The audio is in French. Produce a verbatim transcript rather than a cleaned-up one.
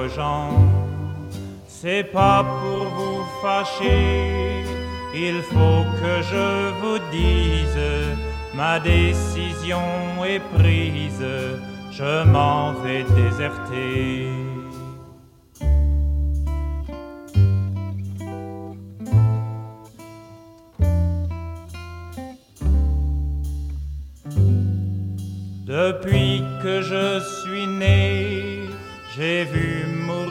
gens. C'est pas pour vous fâcher, il faut que je vous dise, ma décision est prise, je m'en vais déserter. Depuis que je suis né, j'ai vu mourir